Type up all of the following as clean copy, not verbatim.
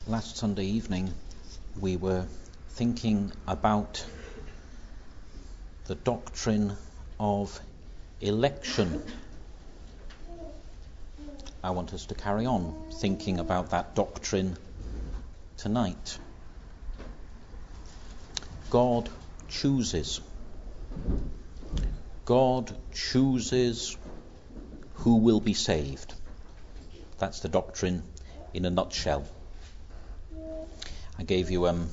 Last Sunday evening we were thinking about the doctrine of election. I want us to carry on thinking about that doctrine tonight. God chooses. God chooses who will be saved. That's the doctrine in a nutshell. I gave you a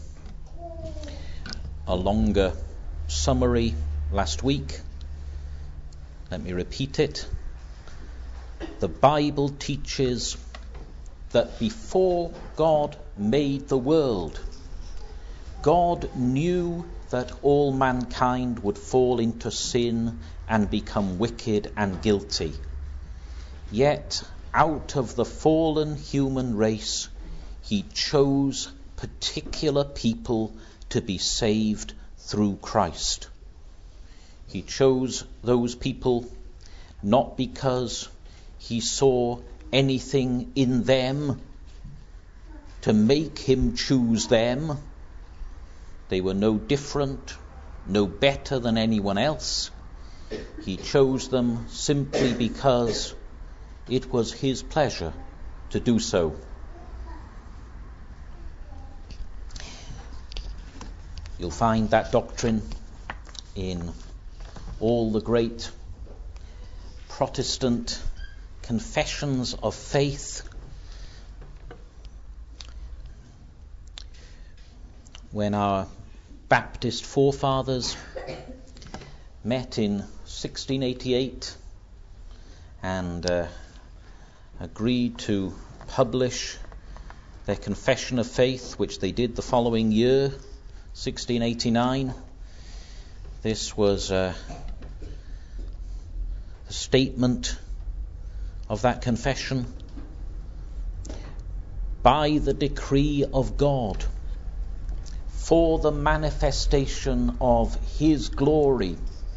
longer summary last week. Let me repeat it. The Bible teaches that before God made the world, God knew that all mankind would fall into sin and become wicked and guilty. Yet, out of the fallen human race, He chose particular people to be saved through Christ. He chose those people not because He saw anything in them to make Him choose them. They were no different, no better than anyone else. He chose them simply because it was His pleasure to do so. You'll find that doctrine in all the great Protestant confessions of faith. When our Baptist forefathers met in 1688 and agreed to publish their confession of faith, which they did the following year, 1689. This was a statement of that confession. By the decree of God, for the manifestation of His glory,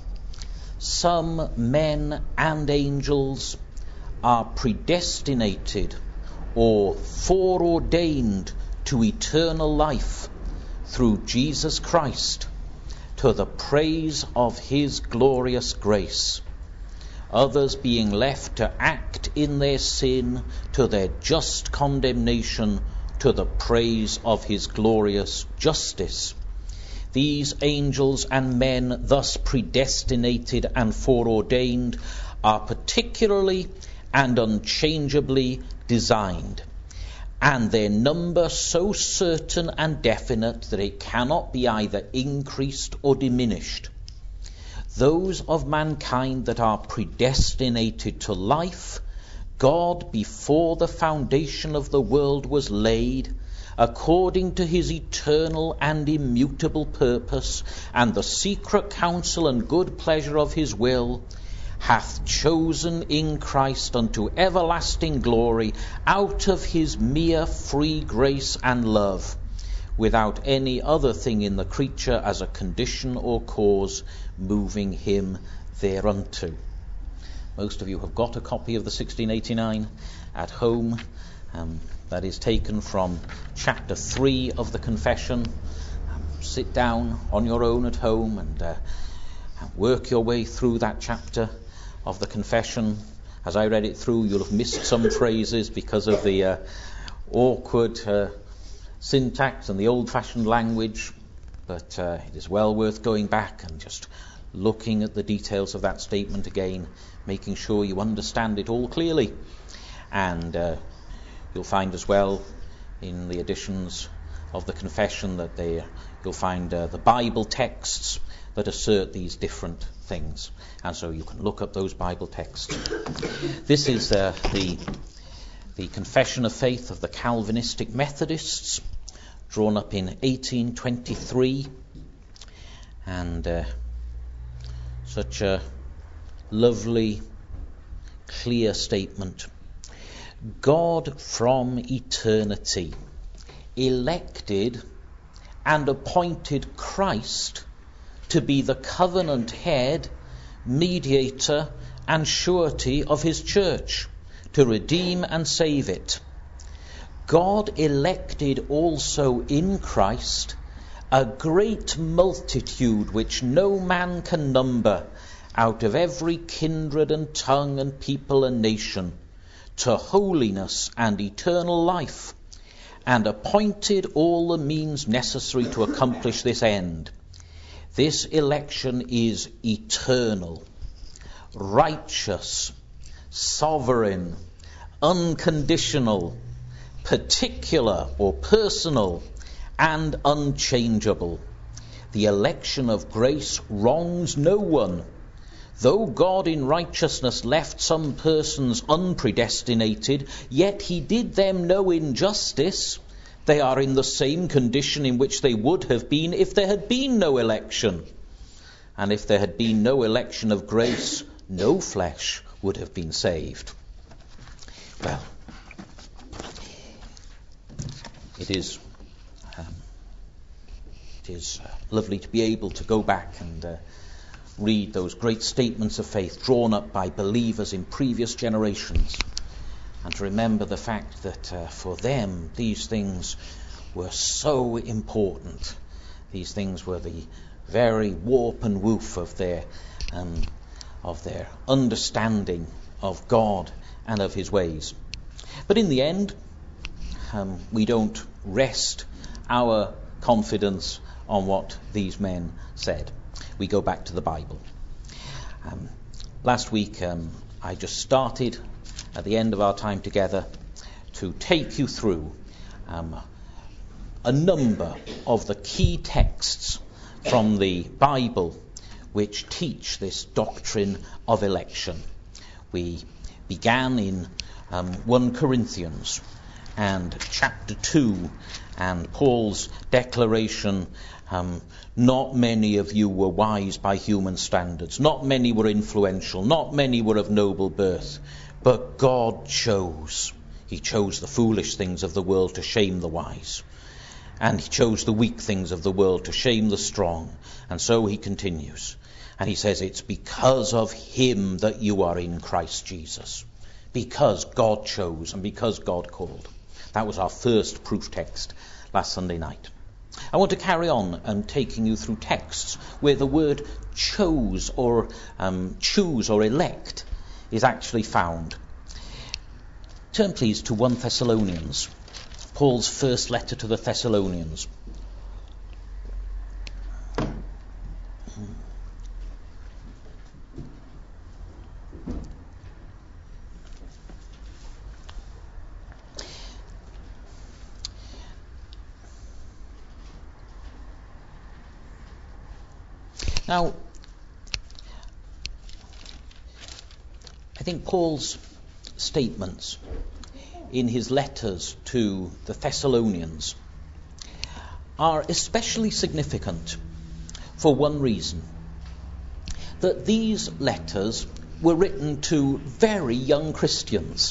some men and angels are predestinated or foreordained to eternal life through Jesus Christ, to the praise of His glorious grace, others being left to act in their sin to their just condemnation to the praise of His glorious justice. These angels and men thus predestinated and foreordained are particularly and unchangeably designed, and their number so certain and definite that it cannot be either increased or diminished. Those of mankind that are predestinated to life, God, before the foundation of the world was laid, according to His eternal and immutable purpose, and the secret counsel and good pleasure of His will, hath chosen in Christ unto everlasting glory out of His mere free grace and love, without any other thing in the creature as a condition or cause moving Him thereunto. Most of you have got a copy of the 1689 at home. That is taken from chapter 3 of the Confession. Sit down on your own at home and work your way through that chapter of the Confession. As I read it through, you'll have missed some phrases because of the awkward syntax and the old-fashioned language, but it is well worth going back and just looking at the details of that statement again, making sure you understand it all clearly. And you'll find as well in the editions of the Confession that you'll find the Bible texts that assert these different things, and so you can look up those Bible texts. This is the Confession of Faith of the Calvinistic Methodists, drawn up in 1823, and such a lovely, clear statement. God from eternity elected and appointed Christ to be the covenant head, mediator, and surety of His church, to redeem and save it. God elected also in Christ a great multitude which no man can number, out of every kindred and tongue and people and nation, to holiness and eternal life, and appointed all the means necessary to accomplish this end. This election is eternal, righteous, sovereign, unconditional, particular or personal, and unchangeable. The election of grace wrongs no one. Though God in righteousness left some persons unpredestinated, yet he did them no injustice. They are in the same condition in which they would have been if there had been no election. And if there had been no election of grace, no flesh would have been saved. Well, it is lovely to be able to go back and read those great statements of faith drawn up by believers in previous generations, and to remember the fact that for them these things were so important. These things were the very warp and woof of their understanding of God and of his ways. But in the end, we don't rest our confidence on what these men said. We go back to the Bible. Last week I just started at the end of our time together to take you through a number of the key texts from the Bible which teach this doctrine of election. We began in 1 Corinthians and chapter 2 and Paul's declaration, not many of you were wise by human standards, not many were influential, not many were of noble birth, but God chose. He chose the foolish things of the world to shame the wise, and he chose the weak things of the world to shame the strong. And so he continues, and he says it's because of him that you are in Christ Jesus, because God chose and because God called. That was our first proof text last Sunday night. I want to carry on taking you through texts where the word chose or choose or elect is actually found. Turn please to 1 Thessalonians, Paul's first letter to the Thessalonians. Now, I think Paul's statements in his letters to the Thessalonians are especially significant for one reason: that these letters were written to very young Christians.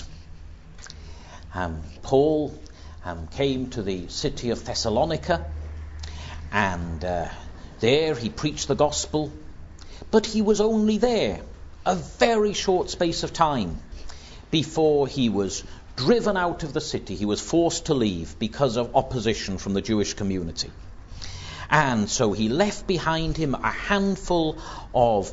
Paul came to the city of Thessalonica, and there he preached the gospel, but he was only there a very short space of time before he was driven out of the city. He was forced to leave because of opposition from the Jewish community. And so he left behind him a handful of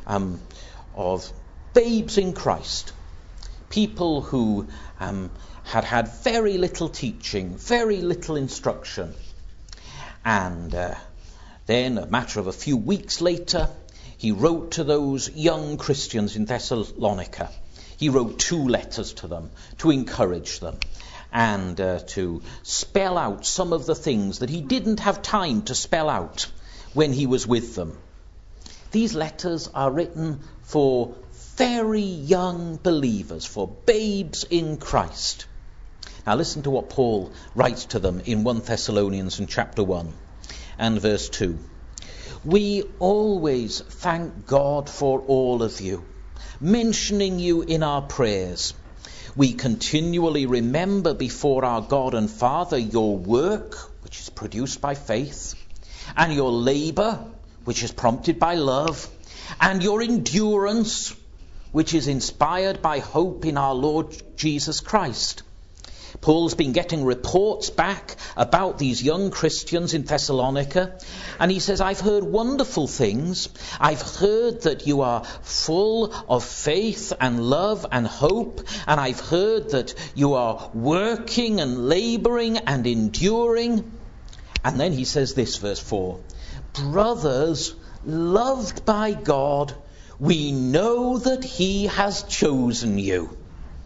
babes in Christ, people who had had very little teaching, very little instruction. And then, a matter of a few weeks later, he wrote to those young Christians in Thessalonica. He wrote 2 letters to them to encourage them and to spell out some of the things that he didn't have time to spell out when he was with them. These letters are written for very young believers, for babes in Christ. Now listen to what Paul writes to them in 1 Thessalonians in chapter 1. And verse 2. We always thank God for all of you, mentioning you in our prayers. We continually remember before our God and Father your work, which is produced by faith, and your labour, which is prompted by love, and your endurance, which is inspired by hope in our Lord Jesus Christ. Paul's been getting reports back about these young Christians in Thessalonica, and he says, I've heard wonderful things. I've heard that you are full of faith and love and hope, and I've heard that you are working and labouring and enduring. And then he says this, verse 4, brothers, loved by God, we know that he has chosen you,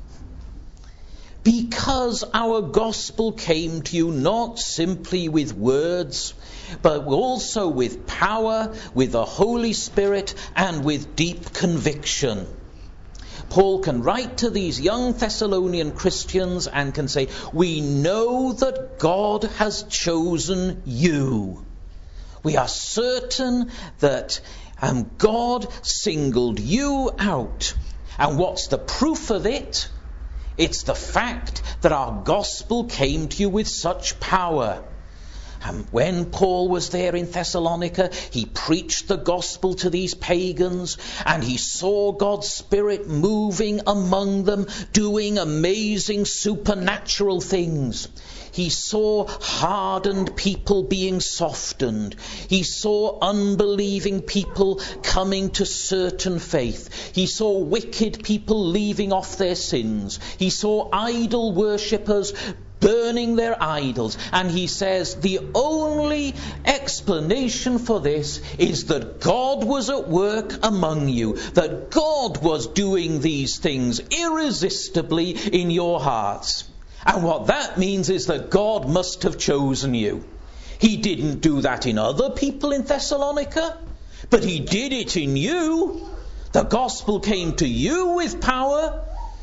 because our gospel came to you not simply with words, but also with power, with the Holy Spirit, and with deep conviction. Paul can write to these young Thessalonian Christians and can say, we know that God has chosen you. We are certain that God singled you out. And what's the proof of it? It's the fact that our gospel came to you with such power. And when Paul was there in Thessalonica, he preached the gospel to these pagans, and he saw God's Spirit moving among them, doing amazing supernatural things. He saw hardened people being softened. He saw unbelieving people coming to certain faith. He saw wicked people leaving off their sins. He saw idol worshippers burning their idols. And he says the only explanation for this is that God was at work among you, that God was doing these things irresistibly in your hearts. And what that means is that God must have chosen you. He didn't do that in other people in Thessalonica, but he did it in you. The gospel came to you with power.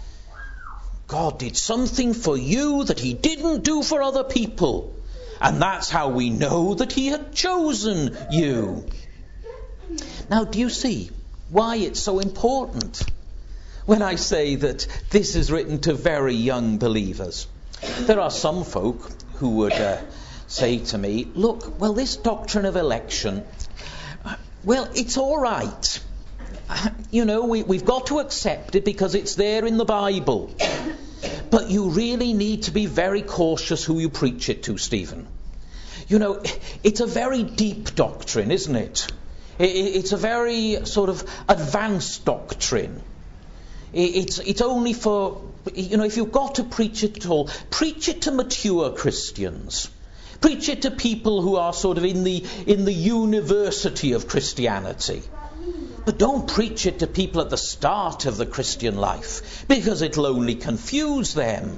God did something for you that he didn't do for other people. And that's how we know that he had chosen you. Now, do you see why it's so important when I say that this is written to very young believers? There are some folk who would say to me, look, well, this doctrine of election, well, it's all right. You know, we've got to accept it because it's there in the Bible. But you really need to be very cautious who you preach it to, Stephen. You know, it's a very deep doctrine, isn't it? It's a very sort of advanced doctrine. It's only for, you know, if you've got to preach it at all, preach it to mature Christians. Preach it to people who are sort of in the university of Christianity. But don't preach it to people at the start of the Christian life, because it'll only confuse them.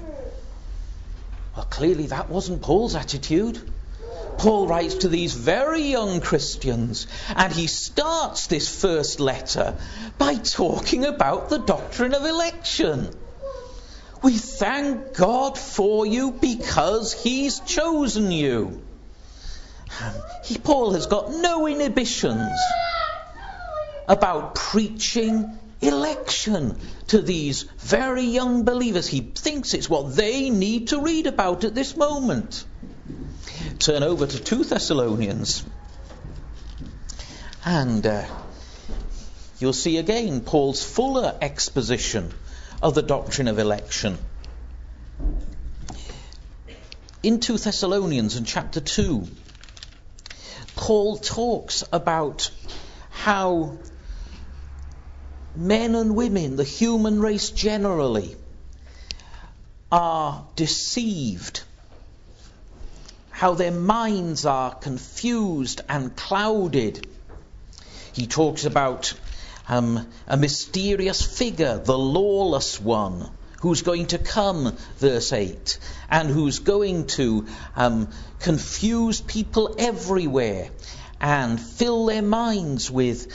Well, clearly that wasn't Paul's attitude. Paul writes to these very young Christians, and he starts this first letter by talking about the doctrine of election. We thank God for you because he's chosen you. Paul has got no inhibitions about preaching election to these very young believers. He thinks it's what they need to read about at this moment. Turn over to 2 Thessalonians, and you'll see again Paul's fuller exposition of the doctrine of election. In 2 Thessalonians in chapter 2, Paul talks about how men and women, the human race generally, are deceived, how their minds are confused and clouded. He talks about a mysterious figure, the lawless one, who's going to come, verse 8, and who's going to confuse people everywhere and fill their minds with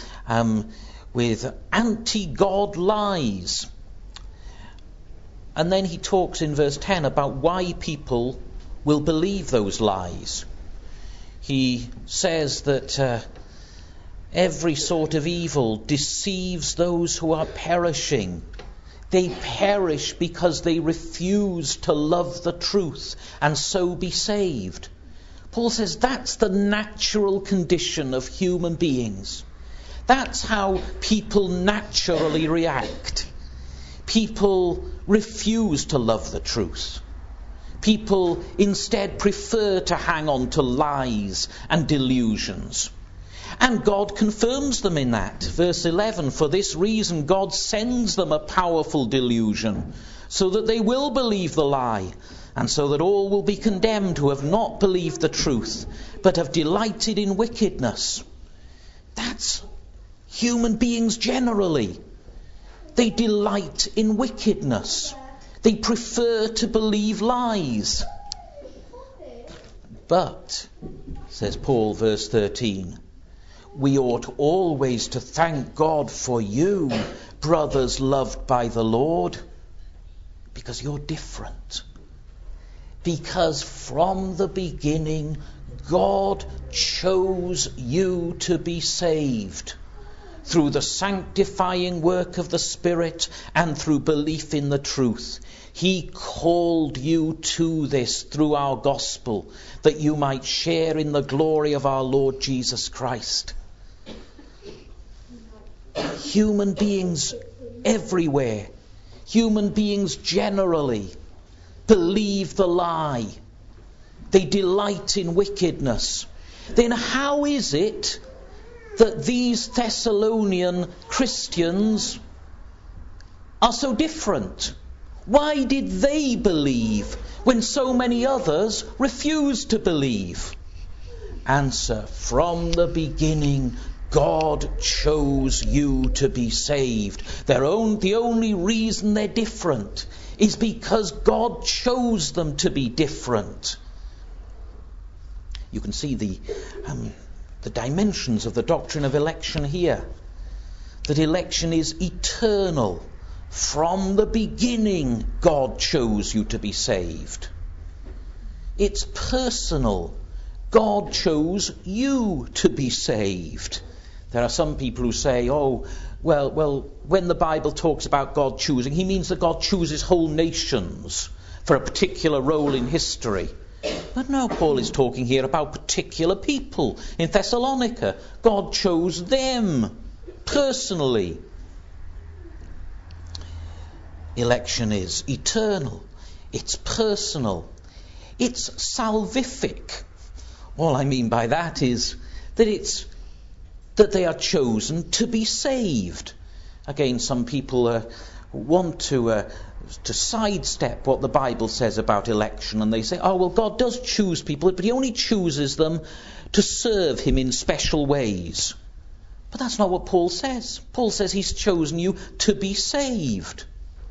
anti-God lies. And then he talks in verse 10 about why people will believe those lies. He says that every sort of evil deceives those who are perishing. They perish because they refuse to love the truth and so be saved. Paul says that's the natural condition of human beings. That's how people naturally react. People refuse to love the truth. People instead prefer to hang on to lies and delusions. And God confirms them in that. Verse 11, for this reason God sends them a powerful delusion, so that they will believe the lie, and so that all will be condemned who have not believed the truth, but have delighted in wickedness. That's human beings generally. They delight in wickedness. They prefer to believe lies. But, says Paul, verse 13, we ought always to thank God for you, brothers loved by the Lord, because you're different. Because from the beginning, God chose you to be saved through the sanctifying work of the Spirit and through belief in the truth. He called you to this through our gospel, that you might share in the glory of our Lord Jesus Christ. Human beings everywhere, human beings generally, believe the lie. They delight in wickedness. Then how is it that these Thessalonian Christians are so different? Why did they believe when so many others refused to believe? Answer, from the beginning, God chose you to be saved. The only reason they're different is because God chose them to be different. You can see the dimensions of the doctrine of election here. That election is eternal. From the beginning, God chose you to be saved. It's personal. God chose you to be saved. There are some people who say, well, when the Bible talks about God choosing, he means that God chooses whole nations for a particular role in history. But no, Paul is talking here about particular people. In Thessalonica, God chose them personally. Election is eternal. It's personal. It's salvific. All I mean by that is that they are chosen to be saved. Again, some people want to sidestep what the Bible says about election, and they say, God does choose people, but he only chooses them to serve him in special ways. But that's not what Paul says. Paul says he's chosen you to be saved.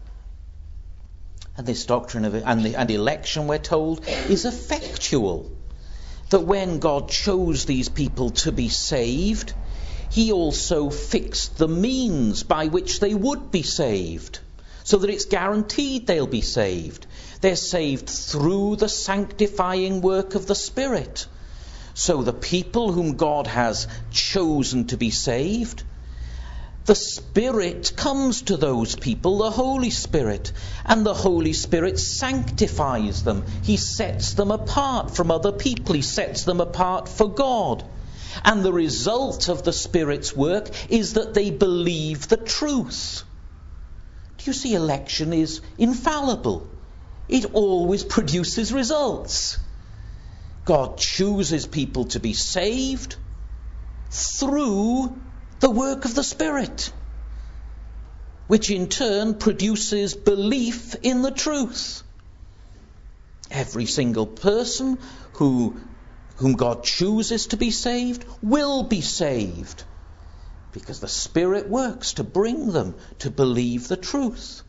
And this doctrine of and election, we're told, is effectual. That when God chose these people to be saved, he also fixed the means by which they would be saved, so that it's guaranteed they'll be saved. They're saved through the sanctifying work of the Spirit. So the people whom God has chosen to be saved, the Spirit comes to those people, the Holy Spirit, and the Holy Spirit sanctifies them. He sets them apart from other people. He sets them apart for God. And the result of the Spirit's work is that they believe the truth. Do you see, election is infallible. It always produces results. God chooses people to be saved through the work of the Spirit, which in turn produces belief in the truth. Every single person whom God chooses to be saved will be saved, because the Spirit works to bring them to believe the truth.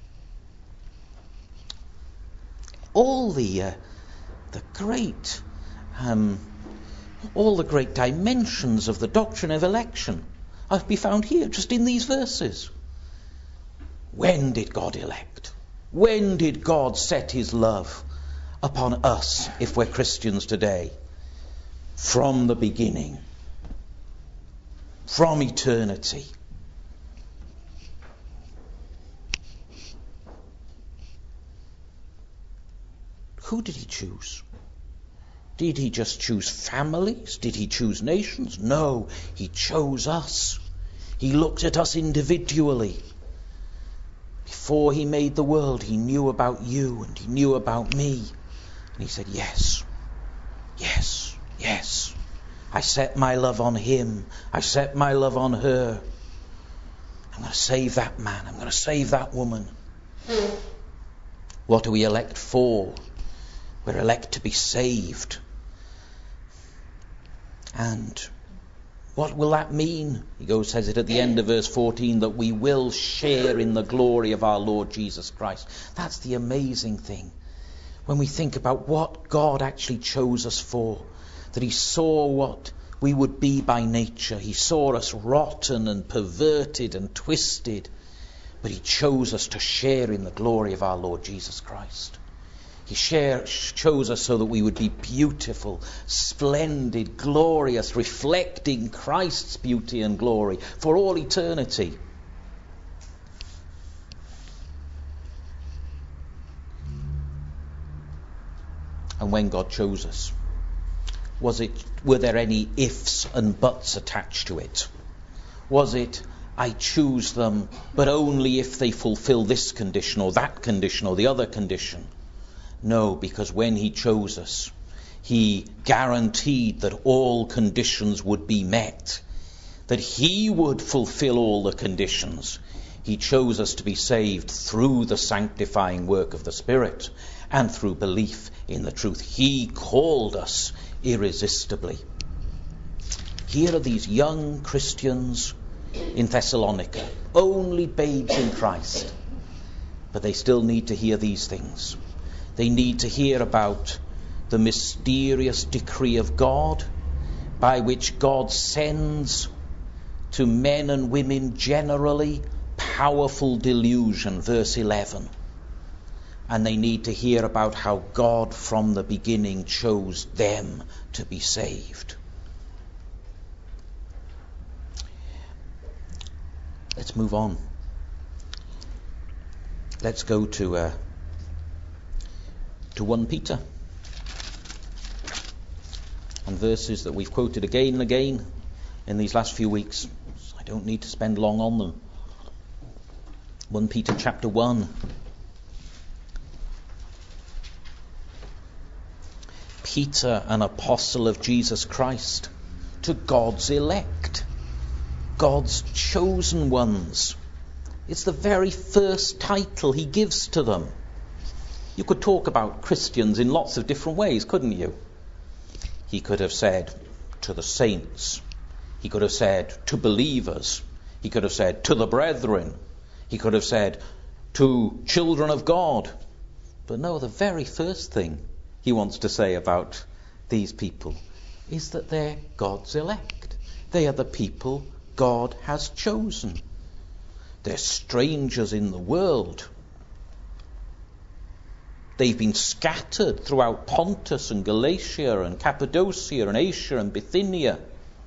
All the great dimensions of the doctrine of election are to be found here, just in these verses. When did God elect? When did God set his love upon us, if we're Christians today? From the beginning. From eternity. Who did he choose? Did he just choose families? Did he choose nations? No, he chose us. He looked at us individually. Before he made the world, he knew about you and he knew about me. And he said, yes, yes, yes. I set my love on him. I set my love on her. I'm going to save that man. I'm going to save that woman. What are we elect for? We're elect to be saved. And what will that mean? He says it at the end of verse 14, that we will share in the glory of our Lord Jesus Christ. That's the amazing thing. When we think about what God actually chose us for, that he saw what we would be by nature. He saw us rotten and perverted and twisted, but he chose us to share in the glory of our Lord Jesus Christ. He chose us so that we would be beautiful, splendid, glorious, reflecting Christ's beauty and glory for all eternity. And when God chose us, were there any ifs and buts attached to it? Was it, I choose them, but only if they fulfill this condition or that condition or the other condition? No, because when he chose us, he guaranteed that all conditions would be met, that he would fulfill all the conditions. He chose us to be saved through the sanctifying work of the Spirit and through belief in the truth. He called us irresistibly. Here are these young Christians in Thessalonica, only babes in Christ, but they still need to hear these things. They need to hear about the mysterious decree of God by which God sends to men and women generally powerful delusion, verse 11. And they need to hear about how God from the beginning chose them to be saved. Let's move on. Let's go to 1 Peter. And verses that we've quoted again and again in these last few weeks. So I don't need to spend long on them. 1 Peter chapter 1. Peter, an apostle of Jesus Christ, to God's elect, God's chosen ones. It's the very first title he gives to them. You could talk about Christians in lots of different ways, couldn't you? He could have said to the saints. He could have said to believers. He could have said to the brethren. He could have said to children of God. But no, the very first thing he wants to say about these people is that they're God's elect. They are the people God has chosen. They're strangers in the world. They've been scattered throughout Pontus and Galatia and Cappadocia and Asia and Bithynia.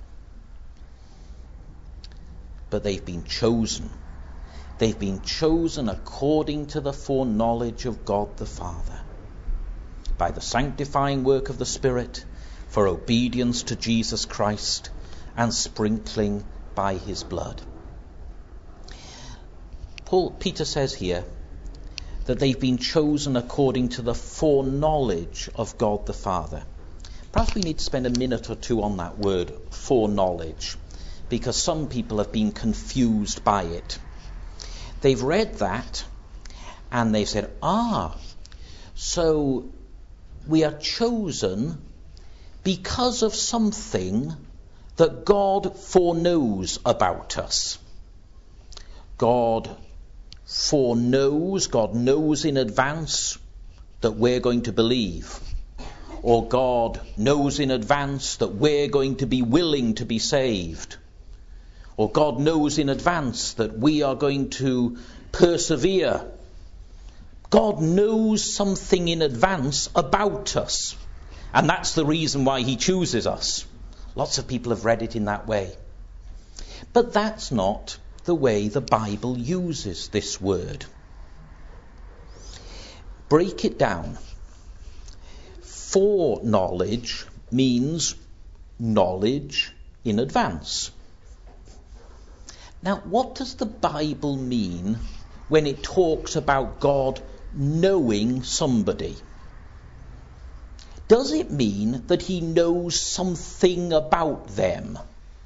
But they've been chosen. They've been chosen according to the foreknowledge of God the Father, by the sanctifying work of the Spirit, for obedience to Jesus Christ and sprinkling by his blood. Peter says here that they've been chosen according to the foreknowledge of God the Father. Perhaps we need to spend a minute or two on that word, foreknowledge, because some people have been confused by it. They've read that and they've said, so we are chosen because of something that God foreknows about us. God foreknows, God knows in advance that we're going to believe. Or God knows in advance that we're going to be willing to be saved. Or God knows in advance that we are going to persevere. God knows something in advance about us. And that's the reason why he chooses us. Lots of people have read it in that way. But that's not the way the Bible uses this word. Break it down. Foreknowledge means knowledge in advance. Now, what does the Bible mean when it talks about God knowing somebody? does it mean that he knows something about them?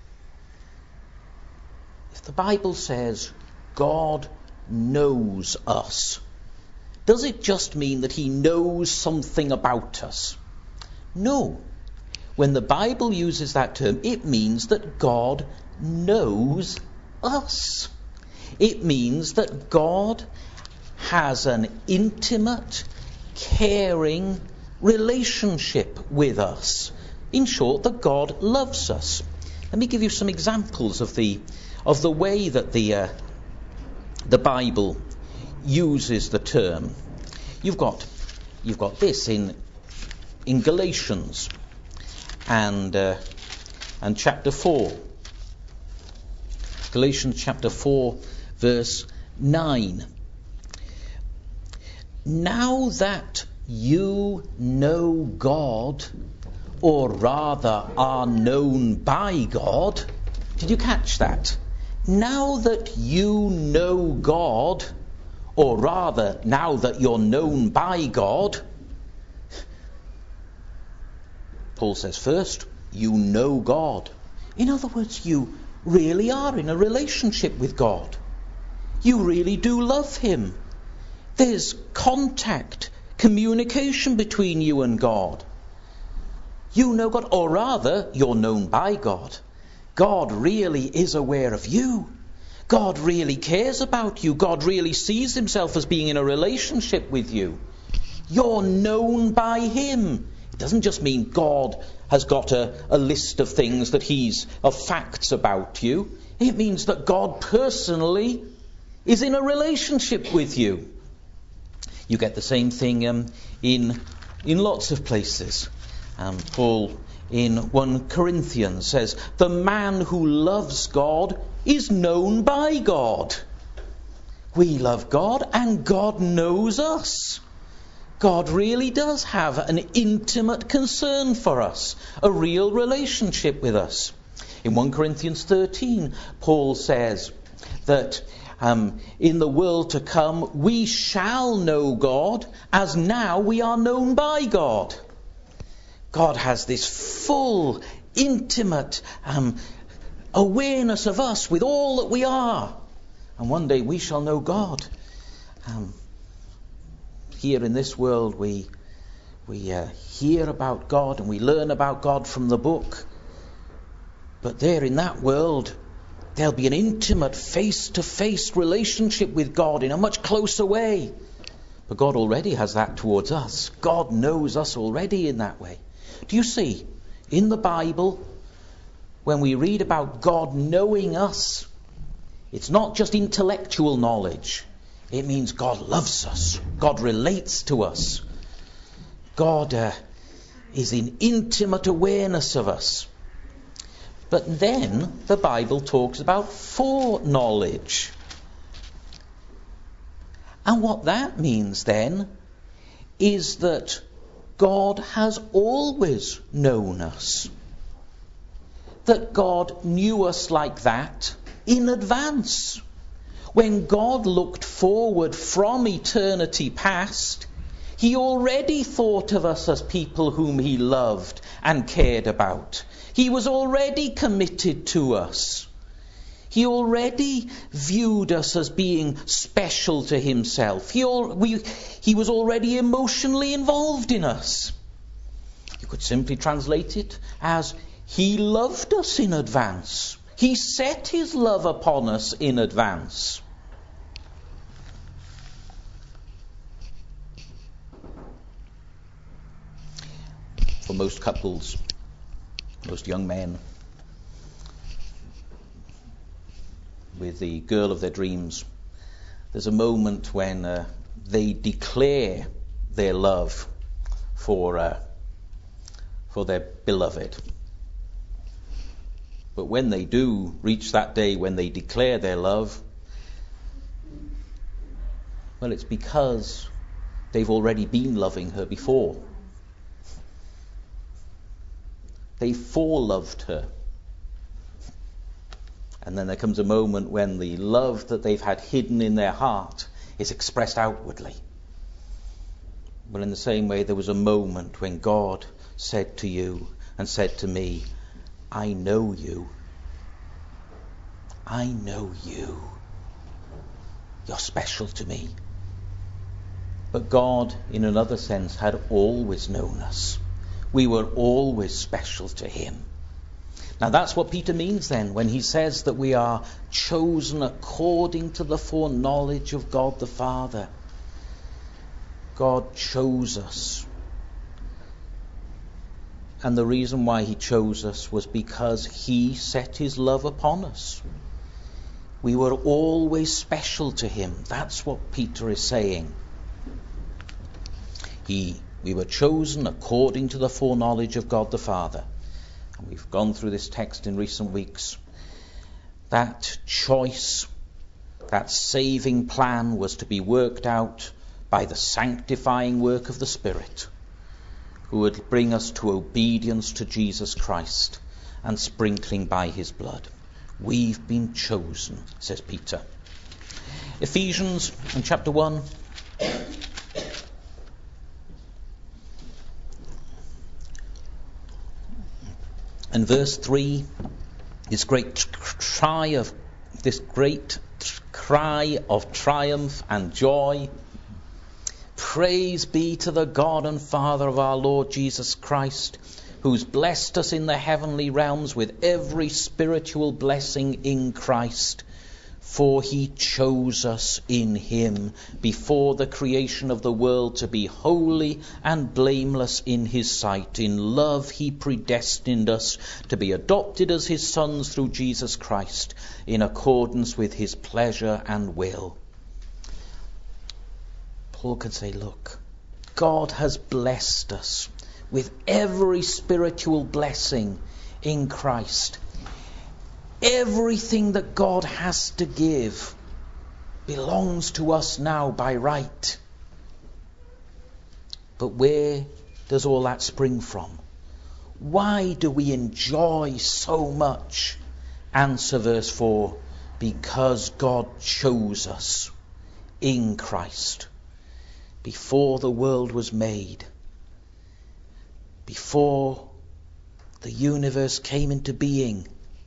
If the Bible says God knows us, does it just mean that he knows something about us? No. When the Bible uses that term, it means that God knows us. It means that God has an intimate, caring relationship with us. In short, that God loves us. Let me give you some examples of the way that the Bible uses the term. You've got this in Galatians and chapter 4. Galatians chapter 4 verse 9. Now that you know God, or rather are known by God. Did you catch that? Now that you know God, or rather now that you're known by God, Paul says first, you know God. In other words, you really are in a relationship with God. You really do love him. There's contact, communication between you and God. You know God, or rather, you're known by God. God really is aware of you. God really cares about you. God really sees himself as being in a relationship with you. You're known by him. It doesn't just mean God has got a list of things of facts about you. It means that God personally is in a relationship with you. You get the same thing in lots of places. Paul in 1 Corinthians says, the man who loves God is known by God. We love God and God knows us. God really does have an intimate concern for us, a real relationship with us. In 1 Corinthians 13, Paul says that in the world to come, we shall know God as now we are known by God. God has this full, intimate awareness of us with all that we are. And one day we shall know God. Here in this world we hear about God and we learn about God from the book. But there in that world, there'll be an intimate face-to-face relationship with God in a much closer way. But God already has that towards us. God knows us already in that way. Do you see, in the Bible, when we read about God knowing us, it's not just intellectual knowledge. It means God loves us. God relates to us. God is in intimate awareness of us. But then the Bible talks about foreknowledge. And what that means then is that God has always known us. That God knew us like that in advance. When God looked forward from eternity past, he already thought of us as people whom he loved and cared about. He was already committed to us. He already viewed us as being special to himself. He was already emotionally involved in us. You could simply translate it as he loved us in advance. He set his love upon us in advance. For most couples, most young men, with the girl of their dreams, there's a moment when they declare their love for their beloved. But when they do reach that day when they declare their love, well, it's because they've already been loving her before. They foreloved her. And then there comes a moment when the love that they've had hidden in their heart is expressed outwardly. Well, in the same way, there was a moment when God said to you and said to me, I know you. I know you. You're special to me. But God, in another sense, had always known us. We were always special to him. Now that's what Peter means then when he says that we are chosen according to the foreknowledge of God the Father. God chose us. And the reason why he chose us was because he set his love upon us. We were always special to him. That's what Peter is saying. We were chosen according to the foreknowledge of God the Father. And we've gone through this text in recent weeks. That choice, that saving plan was to be worked out by the sanctifying work of the Spirit, who would bring us to obedience to Jesus Christ and sprinkling by his blood. We've been chosen, says Peter. Ephesians in chapter 1. And verse 3, this great cry of triumph and joy. Praise be to the God and Father of our Lord Jesus Christ, who's blessed us in the heavenly realms with every spiritual blessing in Christ. For he chose us in him before the creation of the world to be holy and blameless in his sight. In love he predestined us to be adopted as his sons through Jesus Christ, in accordance with his pleasure and will. Paul can say, look, God has blessed us with every spiritual blessing in Christ. Everything that God has to give belongs to us now by right. But where does all that spring from? Why do we enjoy so much? Answer verse 4, because God chose us in Christ before the world was made, before the universe came into being.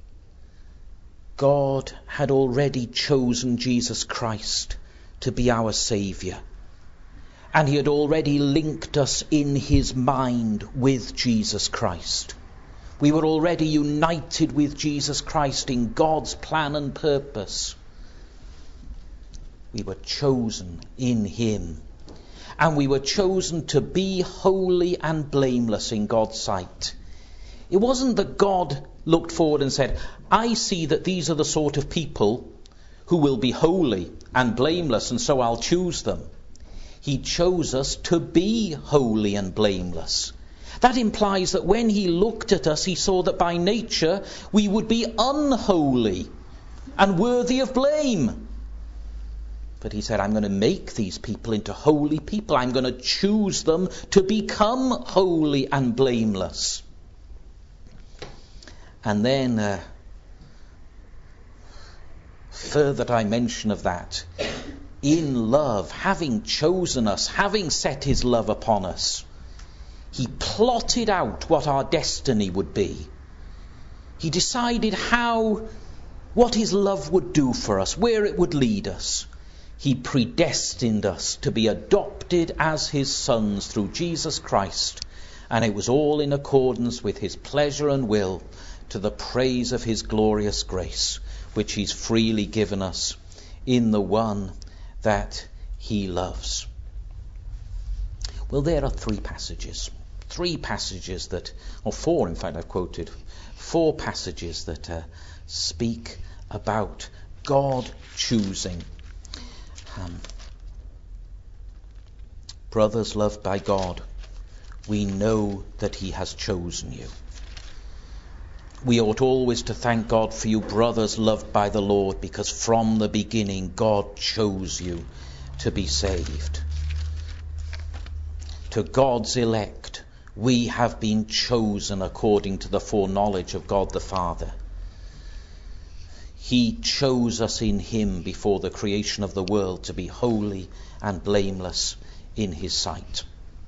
God had already chosen Jesus Christ to be our Saviour. And he had already linked us in his mind with Jesus Christ. We were already united with Jesus Christ in God's plan and purpose. We were chosen in him. And we were chosen to be holy and blameless in God's sight. It wasn't that God looked forward and said, I see that these are the sort of people who will be holy and blameless, and so I'll choose them. He chose us to be holy and blameless. That implies that when he looked at us, he saw that by nature we would be unholy and worthy of blame. But he said, I'm going to make these people into holy people. I'm going to choose them to become holy and blameless. And then further dimension of that, in love, having chosen us, having set his love upon us, he plotted out what our destiny would be. He decided what his love would do for us, where it would lead us. He predestined us to be adopted as his sons through Jesus Christ, and it was all in accordance with his pleasure and will, to the praise of his glorious grace, which he's freely given us in the one that he loves. Well, there are three passages that, or four in fact I've quoted, four passages that speak about God choosing. Brothers loved by God, we know that he has chosen you. We ought always to thank God for you, brothers loved by the Lord, because from the beginning God chose you to be saved. To God's elect, we have been chosen according to the foreknowledge of God the Father. He chose us in him before the creation of the world to be holy and blameless in his sight.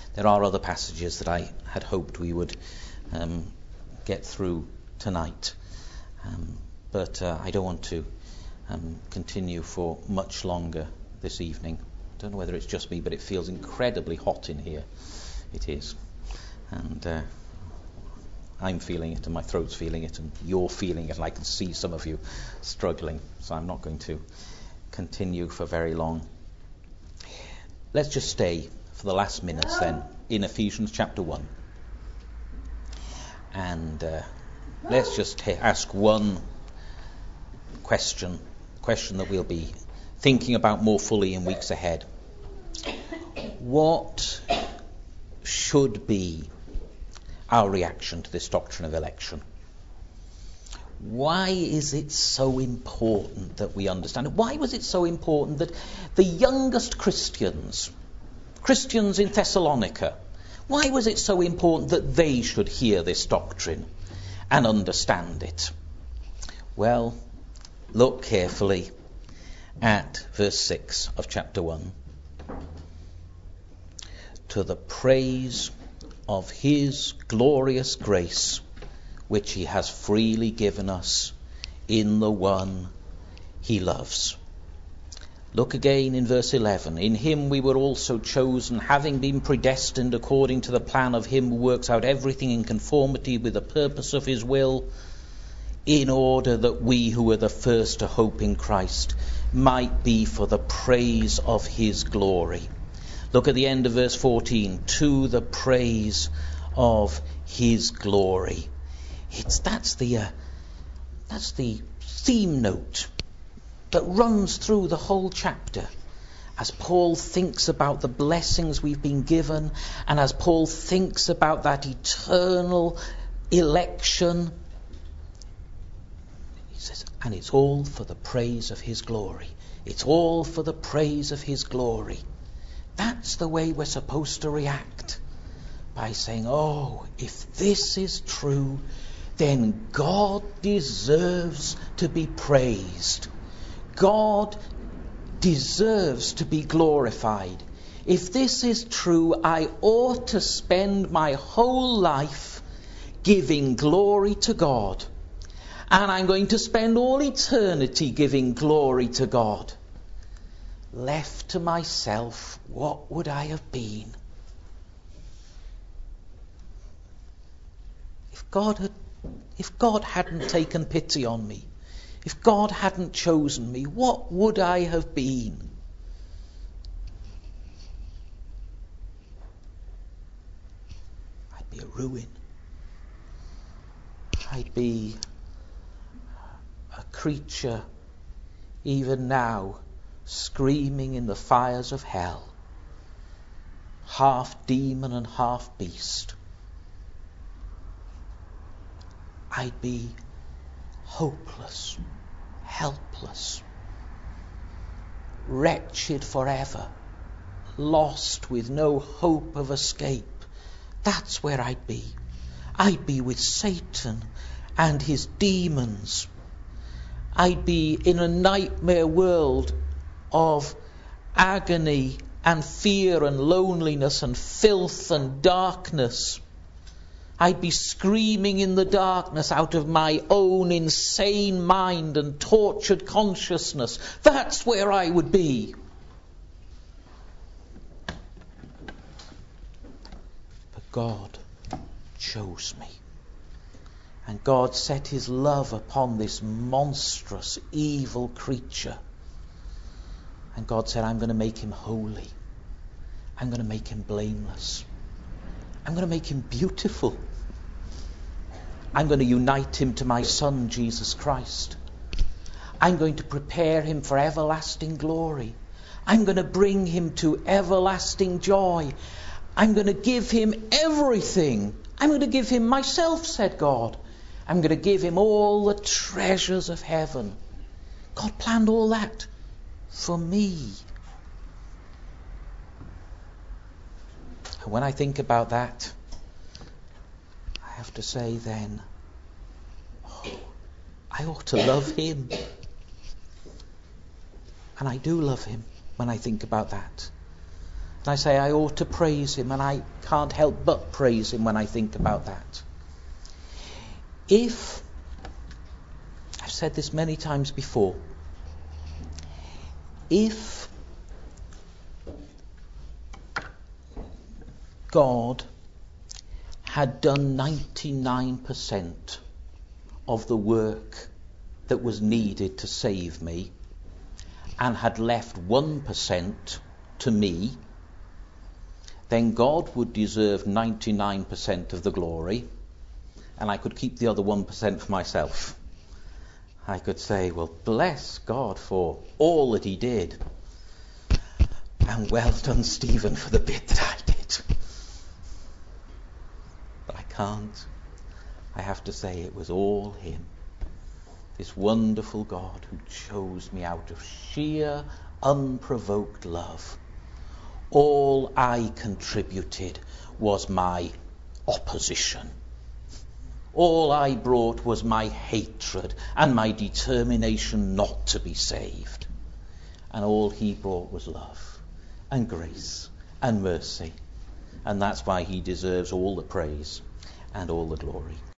There are other passages that I had hoped we would get through tonight, but I don't want to continue for much longer this evening. I don't know whether it's just me, but it feels incredibly hot in here. It is. And I'm feeling it, and my throat's feeling it, and you're feeling it, and I can see some of you struggling. So I'm not going to continue for very long. Let's just stay for the last minutes then in Ephesians chapter 1. And let's just ask one question that we'll be thinking about more fully in weeks ahead. What should be our reaction to this doctrine of election? Why is it so important that we understand it? Why was it so important that the youngest Christians in Thessalonica, why was it so important that they should hear this doctrine and understand it? Well, look carefully at verse 6 of chapter 1. To the praise of his glorious grace, which he has freely given us in the one he loves. Look again in verse 11. In him we were also chosen, having been predestined according to the plan of him who works out everything in conformity with the purpose of his will, in order that we who were the first to hope in Christ might be for the praise of his glory. Look at the end of verse 14. To the praise of his glory. That's the theme note that runs through the whole chapter as Paul thinks about the blessings we've been given, and as Paul thinks about that eternal election. He says, and it's all for the praise of his glory. It's all for the praise of his glory. That's the way we're supposed to react, by saying, oh, if this is true, then God deserves to be praised. God deserves to be glorified. If this is true, I ought to spend my whole life giving glory to God. And I'm going to spend all eternity giving glory to God. Left to myself, what would I have been? If God hadn't taken pity on me, if God hadn't chosen me, what would I have been? I'd be a ruin. I'd be a creature, even now, screaming in the fires of hell, half demon and half beast. I'd be hopeless, helpless, wretched forever, lost with no hope of escape. That's where I'd be. I'd be with Satan and his demons. I'd be in a nightmare world of agony and fear and loneliness and filth and darkness. I'd be screaming in the darkness out of my own insane mind and tortured consciousness. That's where I would be. But God chose me. And God set his love upon this monstrous, evil creature. And God said, I'm going to make him holy. I'm going to make him blameless. I'm going to make him beautiful. I'm going to unite him to my Son, Jesus Christ. I'm going to prepare him for everlasting glory. I'm going to bring him to everlasting joy. I'm going to give him everything. I'm going to give him myself, said God. I'm going to give him all the treasures of heaven. God planned all that for me. And when I think about that, I have to say then, I ought to love him. And I do love him when I think about that. I say I ought to praise him, and I can't help but praise him when I think about that. If, I've said this many times before, if God had done 99% of the work that was needed to save me, and had left 1% to me, then God would deserve 99% of the glory, and I could keep the other 1% for myself. I could say, well, bless God for all that he did, and well done, Stephen, for the bit that I did. But I can't. I have to say it was all him. This wonderful God who chose me out of sheer, unprovoked love. All I contributed was my opposition. All I brought was my hatred and my determination not to be saved. And all he brought was love and grace and mercy. And that's why he deserves all the praise and all the glory.